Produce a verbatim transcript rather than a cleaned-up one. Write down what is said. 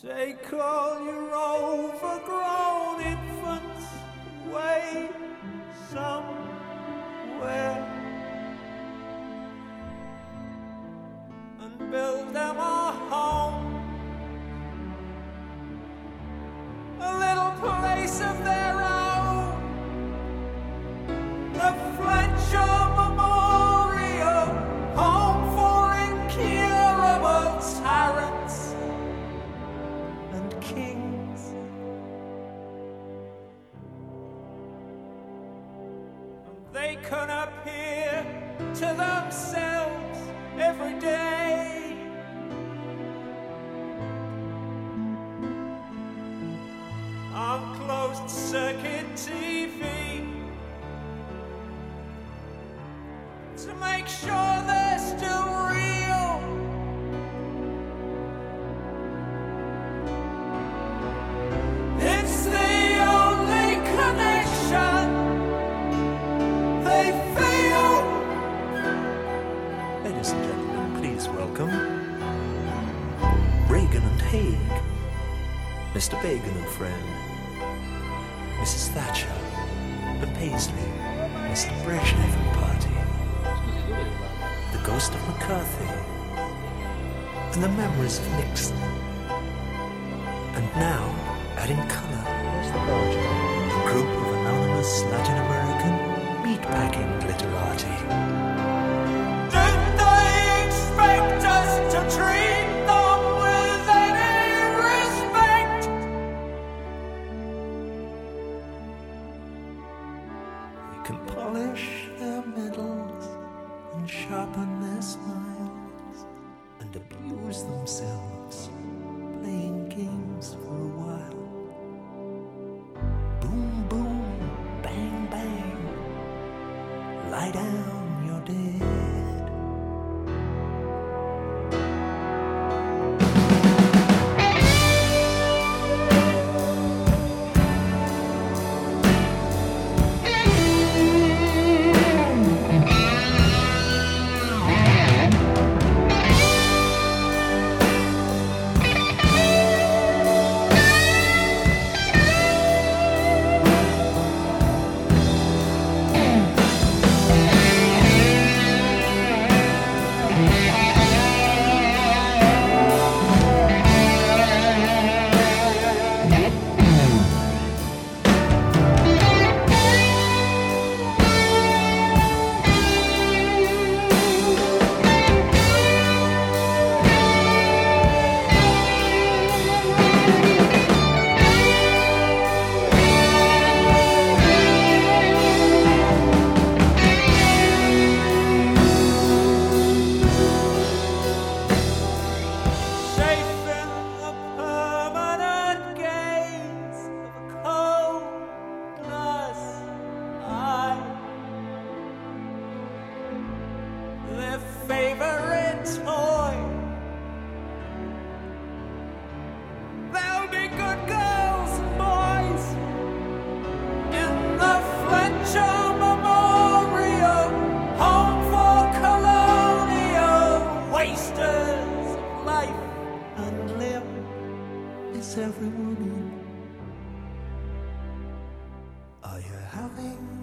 Take all your overgrown infants away somewhere and build them a home, a little place of their own, the Fletcher Memorial Home for Incurable Tyrants and Kings. And they can appear to themselves every day on closed circuit T V to make sure they're still real. It's the only connection they feel. Ladies and gentlemen, please welcome Reagan and Haig, Mister Bagan and friend, Missus Thatcher, the Paisley, Mister Brezhnev and party, the ghost of McCarthy, and the memories of Nixon. And now, adding colour, a group of anonymous Latin American meatpacking glitterati. Did they expect us to treat them with any respect? We can polish their medals and sharpen their smiles and abuse themselves playing games for a while. Boom, boom, bang, bang, lie down, you're dead. Safe in the permanent gaze of a cold glass eye, their favorite toy. They'll be good girls and boys in the Fletcher Memorial Home for Colonial Wasters of life and limb. Is everyone in? Are you having